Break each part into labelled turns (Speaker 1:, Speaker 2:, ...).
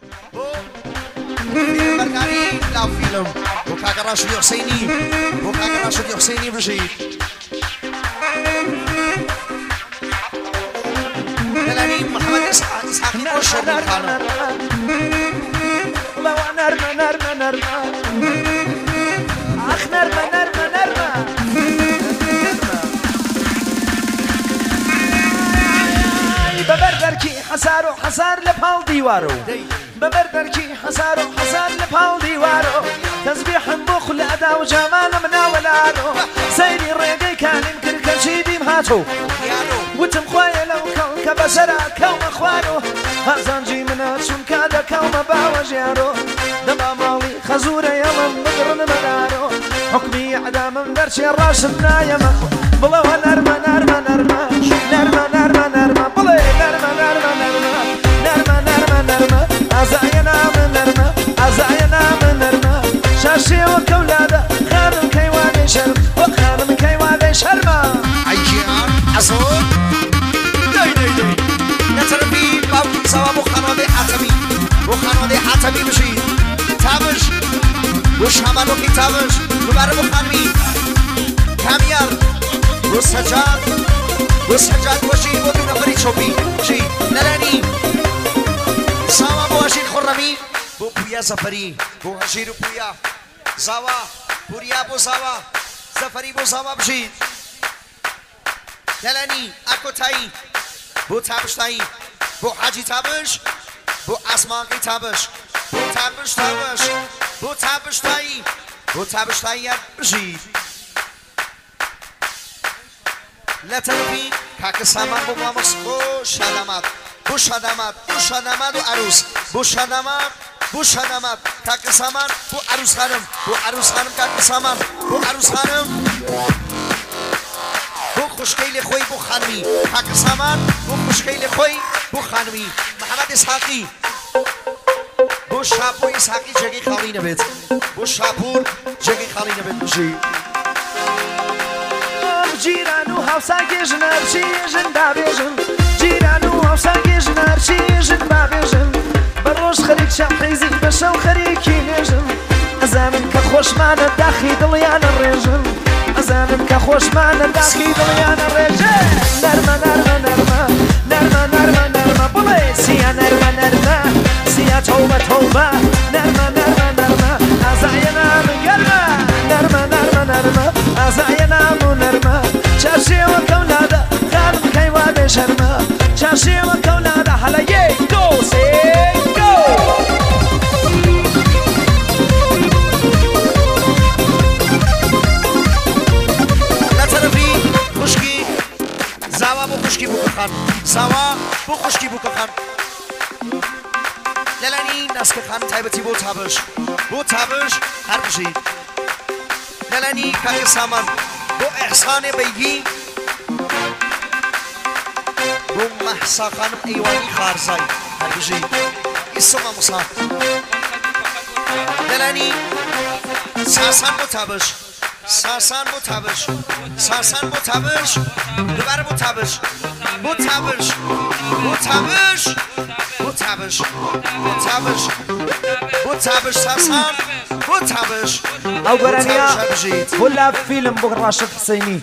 Speaker 1: فيلم بركاني لا فيلم وكاك راشد حسيني وكاك راشد حسيني بجيد دلاني محمد إسحاقي وشر كانوا
Speaker 2: والله ونرمى نرمى نرمى أخ نرمى نرمى نرمى ببردركي حسار وحسار لبال ديوارو ببردركي حسار وحسار لبال ديوارو تسبيح بخل أدا وجمال منا ولادو سيري الريقي كان يمكن كرشيدي مهاتو وتم خوايا لو كون كبشرا كوم اخوانو هزانجي منا شون كادا كوم باوجيارو دبا مالي خزورة يمن مقرن مدارو حكمي عدام درشي راشدنا يمن بلا ونرمى نرمى نرمى نرمى نرمى نرمى بلا نرمى نرمى نرمى نرمى نرمى نرمى أزاينا من نرمى أزاينا من نرمى شاشي وكولادة خانم كيواني شرم وخانم كيواني شرمى
Speaker 1: عيجيان عصور داي داي داي نتربي باوكي سوا بخانودي حاتمي بخانودي حاتمي بشي تابش وش همانو كي تابش دوباره بخانمي كاميار وسجاد وشي ودو نفري شوبي شي نلاني سوا بواشين خرمي بو بويا سفري بو هشيرو بويا زاوا بوريا بو زاوا سفري بو زاوا بشي دلني اكو تاي بو تابش تاي بو حاجي تابش بو اسمان كي تابش بو تابش تابش بو تابش تاي بو تابش تاي بشي لا تنفي كاك سامان بو مامس بو شادمات بو شادمات بو شادمات وعروس بو شادمات بو شادمات كاك سامان بو عروس خانم بو عروس خانم كاك سامان بو عروس خانم بو خوشكيل خوي بو خانمي كاك سامان بو خوشكيل خوي بو خانمي محمد اسحاقي بو شابو اسحاقي جگي خالي نبيت بو شابور جگي خالي نبيت بجي
Speaker 2: جيران وهاوساكي جنرشي جن بابيجن جيران وهاوساكي جنرشي جن بابيجن بروش خريك شاحيزي بشو خريكي نجن أزامن كخوش معنا داخي دليان الرجن أزامن كخوش معنا داخي دليان الرجن نرمى نرمى نرمى نرمى نرمى نرمى بلي سيا نرمى نرمى سيا توبة توبة نرمى نرمى نرمى أزاينا من قلبه نرمى نرمى نرمى أزاينا من نرمى شاشي وكولادة خانم كيواني شرمى شاشي وكولادة حلا يي جو سي جو
Speaker 1: لا ترفي خشكي زاوا بو خشكي بو كخان زاوا بو خشكي بو كخان للاني ناس كخان تايبتي بو تابش هر بشي للاني كاك سامان بو احسان بيجي بو محسا خانم ايواني خارزاي هربجي اسمه مصاب دلاني ساسان بو تابش ساسان بو تابش ساسان بو تابش دوباره بو تابش بو تابش بو تابش بو تابش بو تابش بو تابش ساسان بو تابش
Speaker 2: او برانيا كلها فيلم بو راشد حسيني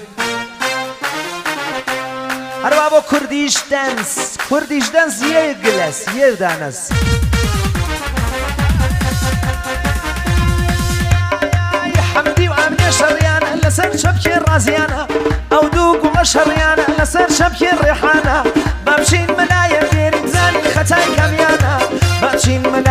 Speaker 2: هربابو كرديش دانس يجلس يدانس يا حمدي وامني شريانة لسر شبكي الرازيانة او دوق ومشريانة لسر شبكي الريحانة بمشين منايا دير زاني ختاي كميانة بمشين